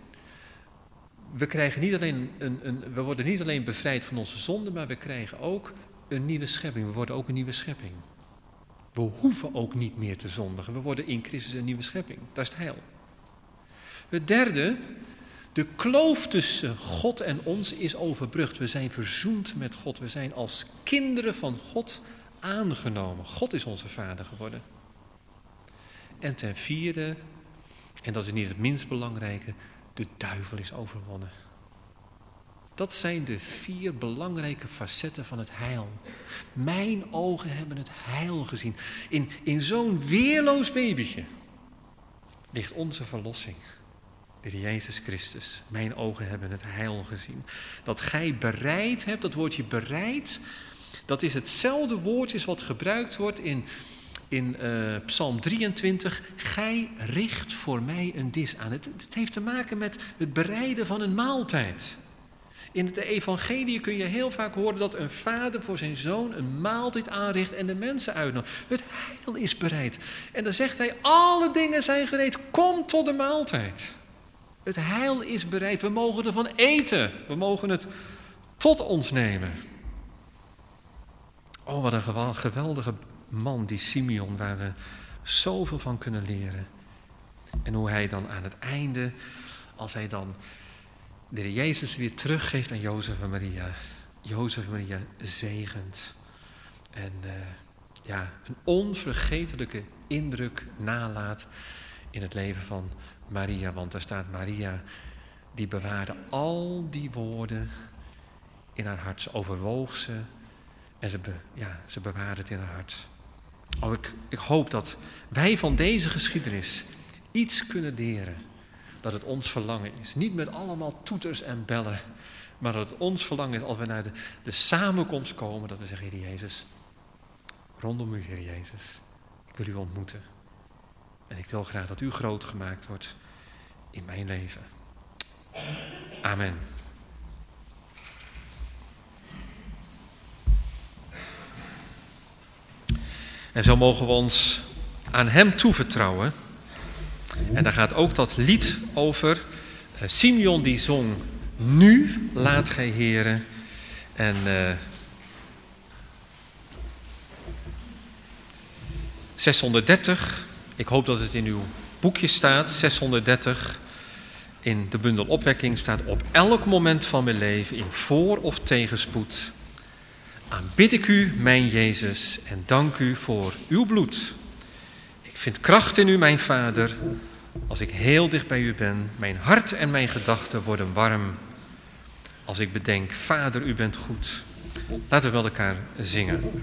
we worden niet alleen bevrijd van onze zonde, maar we krijgen ook een nieuwe schepping. We worden ook een nieuwe schepping. We hoeven ook niet meer te zondigen. We worden in Christus een nieuwe schepping. Dat is het heil. Het derde, de kloof tussen God en ons is overbrugd. We zijn verzoend met God. We zijn als kinderen van God aangenomen. God is onze vader geworden. En ten vierde, en dat is niet het minst belangrijke, de duivel is overwonnen. Dat zijn de 4 belangrijke facetten van het heil. Mijn ogen hebben het heil gezien. In zo'n weerloos babytje ligt onze verlossing. De Heer Jezus Christus. Mijn ogen hebben het heil gezien. Dat gij bereid hebt, dat woordje bereid, dat is hetzelfde woordje wat gebruikt wordt in Psalm 23. Gij richt voor mij een dis aan. Het heeft te maken met het bereiden van een maaltijd. In het evangelie kun je heel vaak horen dat een vader voor zijn zoon een maaltijd aanricht en de mensen uitnodigt. Het heil is bereid. En dan zegt hij, alle dingen zijn gereed, kom tot de maaltijd. Het heil is bereid, we mogen ervan eten. We mogen het tot ons nemen. Oh, wat een geweldige man, die Simeon, waar we zoveel van kunnen leren. En hoe hij dan aan het einde, als hij dan de Heer Jezus weer teruggeeft aan Jozef en Maria. Jozef en Maria zegent. En een onvergetelijke indruk nalaat in het leven van Maria. Want daar staat Maria, die bewaarde al die woorden in haar hart. Ze overwoog ze en ze bewaarde het in haar hart. Oh, ik hoop dat wij van deze geschiedenis iets kunnen leren. Dat het ons verlangen is. Niet met allemaal toeters en bellen. Maar dat het ons verlangen is als we naar de samenkomst komen. Dat we zeggen, Heer Jezus, rondom u, Heer Jezus. Ik wil u ontmoeten. En ik wil graag dat u groot gemaakt wordt in mijn leven. Amen. En zo mogen we ons aan hem toevertrouwen. En daar gaat ook dat lied over. Simeon die zong, nu laat gij Heere. En 630, ik hoop dat het in uw boekje staat, 630. In de bundel opwekking staat: op elk moment van mijn leven, in voor- of tegenspoed, aanbid ik u, mijn Jezus, en dank u voor uw bloed. Ik vind kracht in u, mijn Vader, als ik heel dicht bij u ben. Mijn hart en mijn gedachten worden warm als ik bedenk, Vader, u bent goed. Laten we met elkaar zingen.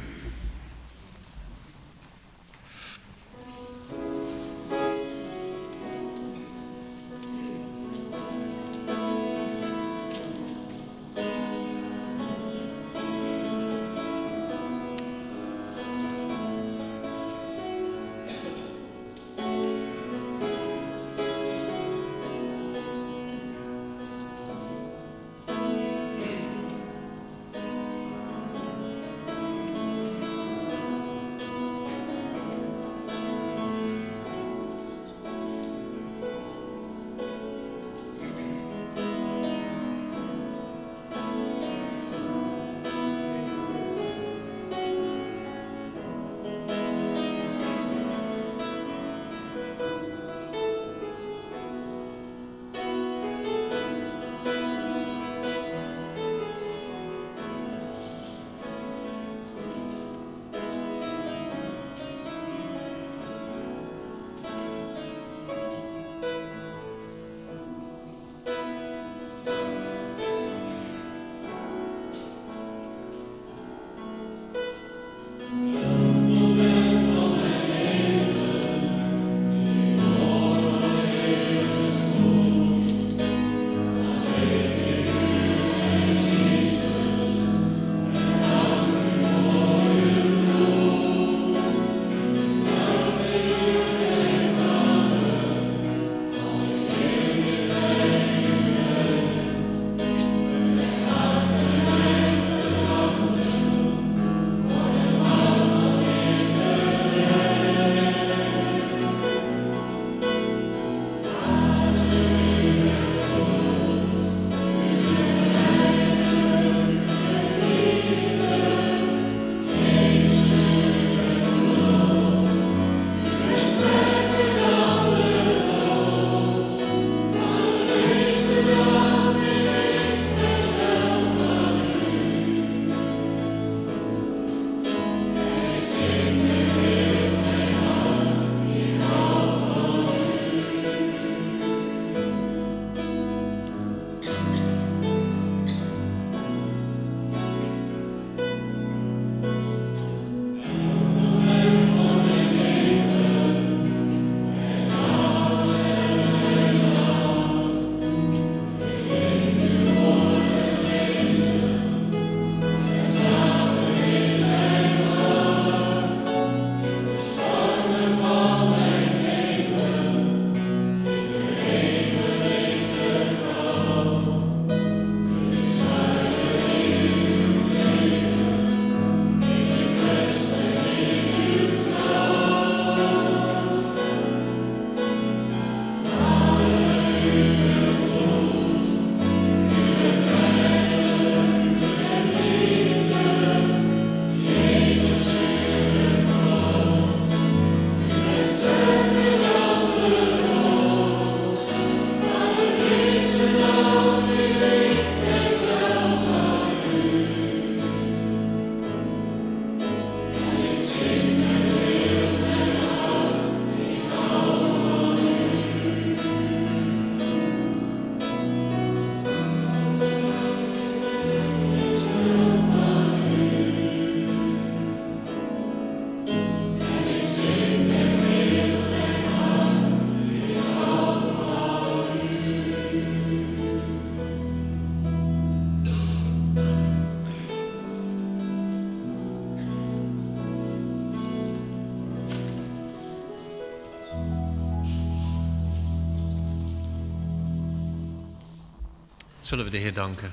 Zullen we de Heer danken.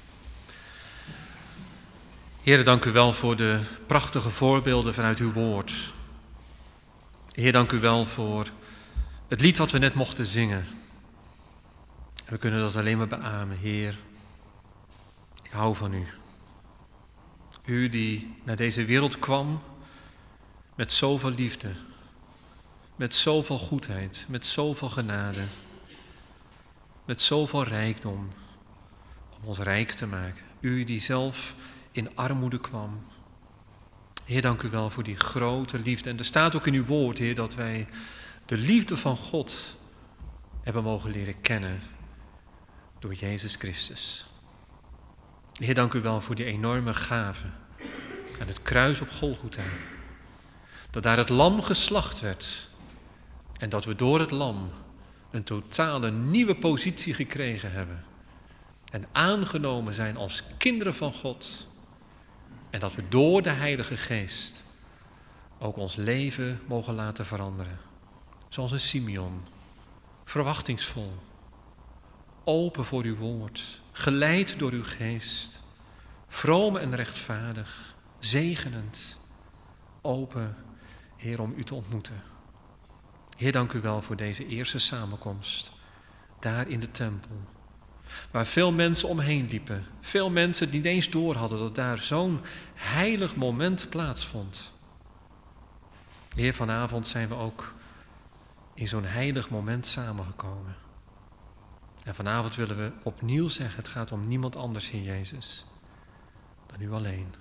Heer, dank u wel voor de prachtige voorbeelden vanuit uw woord. Heer, dank u wel voor het lied wat we net mochten zingen. En we kunnen dat alleen maar beamen. Heer, ik hou van u. U die naar deze wereld kwam met zoveel liefde, met zoveel goedheid, met zoveel genade, met zoveel rijkdom, om ons rijk te maken. U die zelf in armoede kwam. Heer, dank u wel voor die grote liefde. En er staat ook in uw woord, Heer, dat wij de liefde van God hebben mogen leren kennen door Jezus Christus. Heer, dank u wel voor die enorme gave aan het kruis op Golgotha. Dat daar het lam geslacht werd en dat we door het lam een totale nieuwe positie gekregen hebben. En aangenomen zijn als kinderen van God. En dat we door de Heilige Geest ook ons leven mogen laten veranderen. Zoals een Simeon, verwachtingsvol, open voor uw woord, geleid door uw geest, vroom en rechtvaardig, zegenend, open, Heer, om u te ontmoeten. Heer, dank u wel voor deze eerste samenkomst, daar in de tempel, waar veel mensen omheen liepen, veel mensen die niet eens door hadden dat daar zo'n heilig moment plaatsvond. Heer, vanavond zijn we ook in zo'n heilig moment samengekomen. En vanavond willen we opnieuw zeggen, het gaat om niemand anders, Heer Jezus, dan u alleen.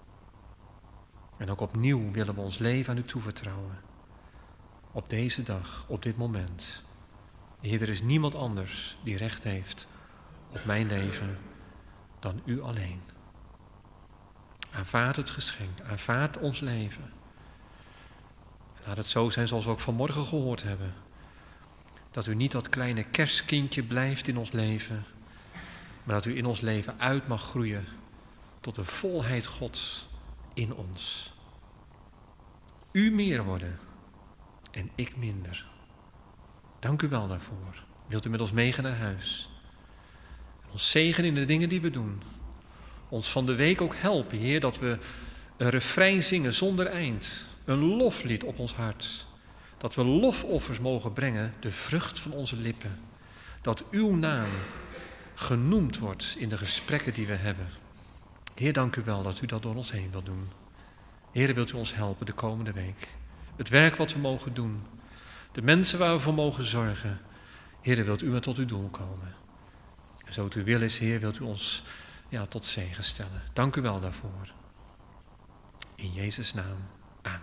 En ook opnieuw willen we ons leven aan u toevertrouwen. Op deze dag, op dit moment. Heer, er is niemand anders die recht heeft op mijn leven dan u alleen. Aanvaard het geschenk, aanvaard ons leven. En laat het zo zijn zoals we ook vanmorgen gehoord hebben. Dat u niet dat kleine kerstkindje blijft in ons leven, maar dat u in ons leven uit mag groeien tot de volheid Gods in ons. U meer worden en ik minder. Dank u wel daarvoor. Wilt u met ons meegaan naar huis? En ons zegenen in de dingen die we doen. Ons van de week ook helpen, Heer, dat we een refrein zingen zonder eind. Een loflied op ons hart. Dat we lofoffers mogen brengen, de vrucht van onze lippen. Dat uw naam genoemd wordt in de gesprekken die we hebben. Heer, dank u wel dat u dat door ons heen wilt doen. Heer, wilt u ons helpen de komende week. Het werk wat we mogen doen. De mensen waar we voor mogen zorgen. Heer, wilt u maar tot uw doel komen. En zo het uw wil is, Heer, wilt u ons tot zegen stellen. Dank u wel daarvoor. In Jezus' naam. Amen.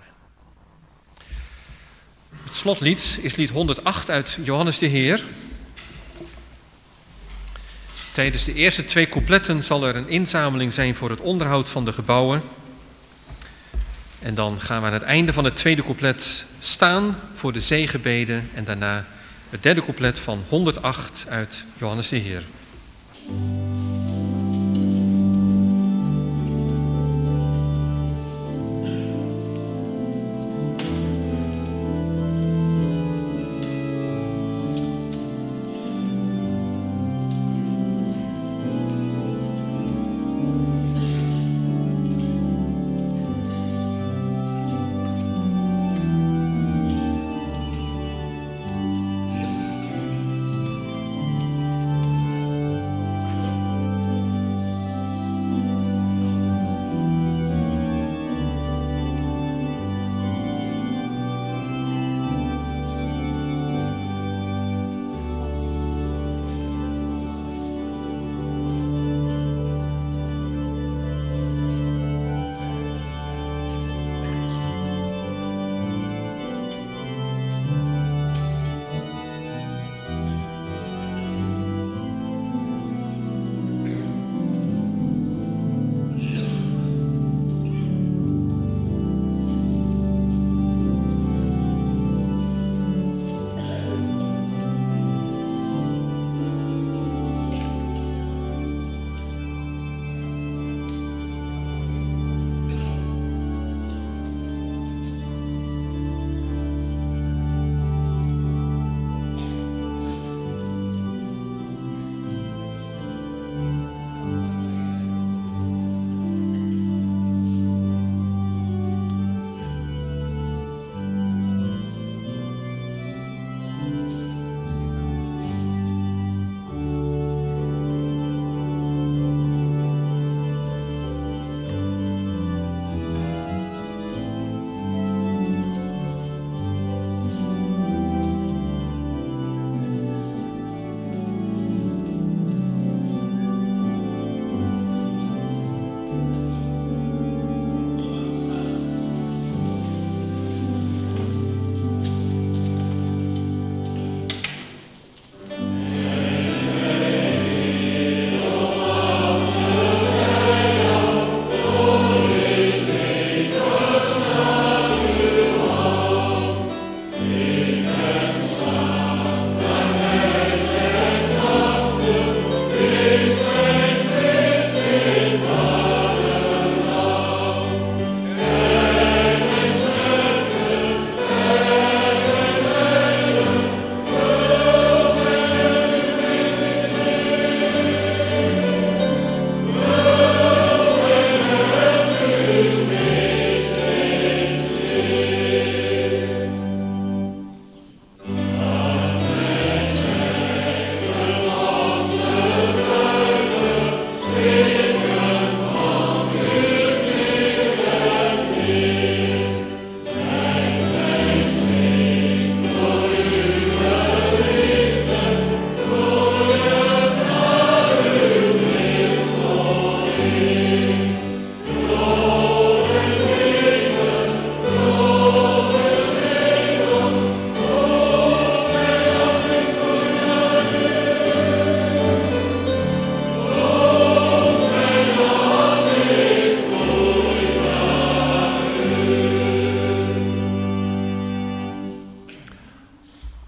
Het slotlied is lied 108 uit Johannes de Heer. Tijdens de eerste 2 coupletten zal er een inzameling zijn voor het onderhoud van de gebouwen. En dan gaan we aan het einde van het 2e couplet staan voor de zegenbeden en daarna het 3e couplet van 108 uit Johannes de Heer.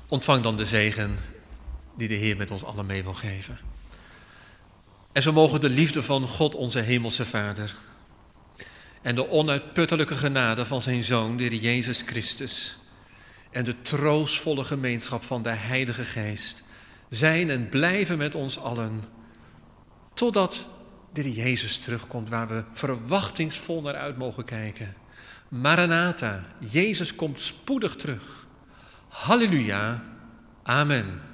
Ontvang dan de zegen die de Heer met ons allen mee wil geven. En zo mogen de liefde van God, onze hemelse Vader, en de onuitputtelijke genade van zijn Zoon, de Heer Jezus Christus, en de troostvolle gemeenschap van de Heilige Geest zijn en blijven met ons allen, totdat de Heer Jezus terugkomt, waar we verwachtingsvol naar uit mogen kijken. Maranatha, Jezus komt spoedig terug. Halleluja, amen.